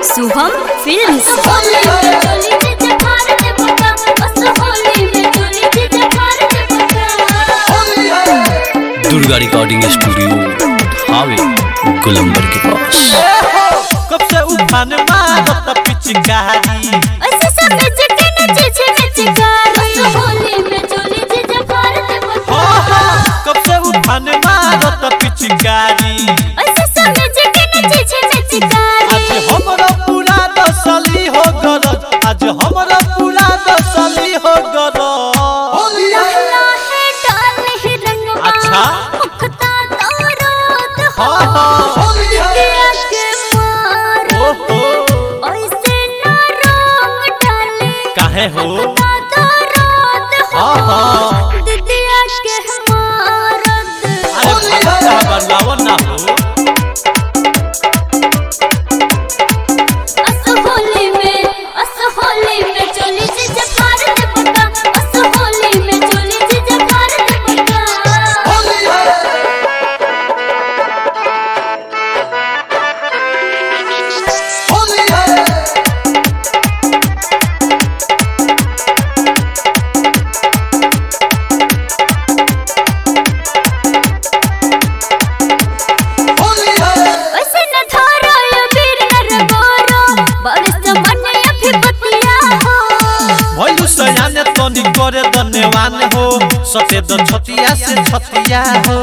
Shubham films. Durga recording studio हावे गुलंबर के पास। कब से उठाने मारत पिचकारी ऐसे सब नचते नचे नचकार होली में चोली जीजा फाड़ दे बता। कब से उठाने मारत पिचकारी ऐसे सब नचते नचकार आज हमरा पूरा दसली हो गल, आज हमरा पूरा दसली हो गल। लहला है डाल ही रंग अच्छा मुखता तोरत हो होलिया के मार ओहो ऐसे ना रंग डाले काहे हो तोरत हो दीदिया के मारत। अरे भगता बरलावन ना हो अस होली में चोली जीजा फाड़ दे बता। अस होली में चोली जीजा फाड़ दे बता। ऐसे न थारा ये वीर नर गोरो बरस मन अभी बतिया हो। भइलु सयाने तनी करे धन्यवान हो सते द छतिया से छतिया हो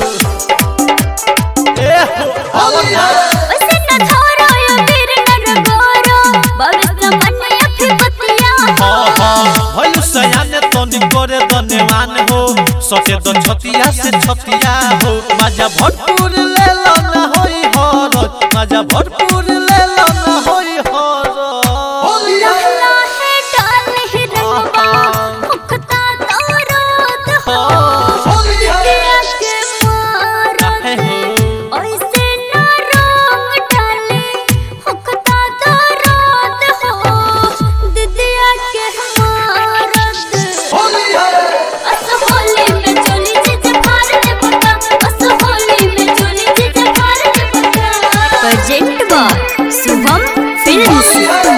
ए हो आवना ऐसे न थारा ये वीर नर गोरो बरस मन अभी बतिया हो। भइलु सयाने तनी करे धन्यवान हो सते द छतिया से छतिया हो। मजा भरपूर ले लो ना होई हर, मजा भरपूर ले लो ना होई हर। लहला है डाल ही रंगवा मुखता तोरत हो दीदिया के मारत। काहे हो ऐसे ना रंग डाले मुखता तोरत हो दीदिया के मारत। अस होली में चोली जीजा फाड़ दे बता। अस होली में चोली जीजा फाड़ दे बता। Present by Shubham films.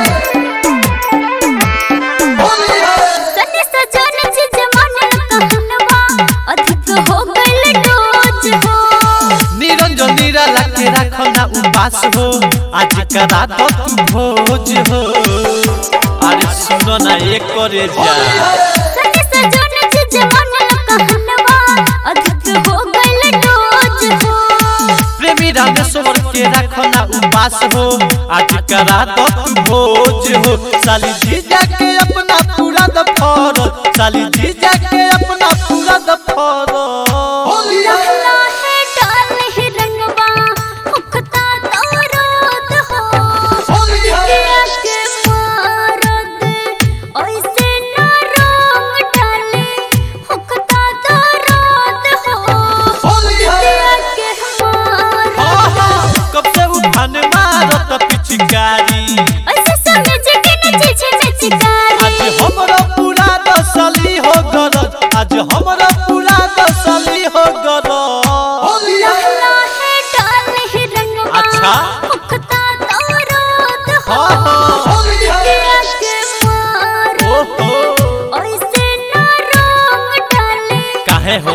सने सजन जीजा मन कहनवा अधिक हो गइल डोज हो। निरंजन निराला के रखना उपास हो आज करा तो तू भोज हो। अरे सुनो ना एक करे जा सने सजन जीजा मन कहनवा अधिक हो गइल डोज हो। प्रेमी रामेश्वर के रखना उपास हो आज करा तो तू भोज हो। साली जीजा के अपना पूरा दफर, साली जीजा के अपना पूरा दफर। लहला है डाल ही रंगवा मुखता तोरत हो दीदिया के मारत। ऐसे ना रंग डाले मुखता तोरत हो दीदिया के मारत। कब से उठाने मारत पिचकारी ऐसे सब नचते नचकार आज हमरा पूरा दसली हो गल, आज हमरा पूरा दसली हो गल। लहला है डाल ही रंगवा अच्छा मुखता तोरत हो दीदिया के मारत। ओहो ऐसे ना रंग डाले काहे हो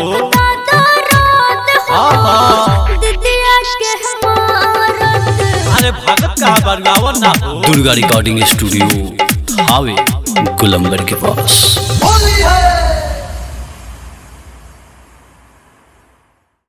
दीदिया के मारत। अरे भगत कहा बरगावन ना हो दुर्गा रिकॉर्डिंग स्टूडियो हावे गुलंबर के पास। होली है।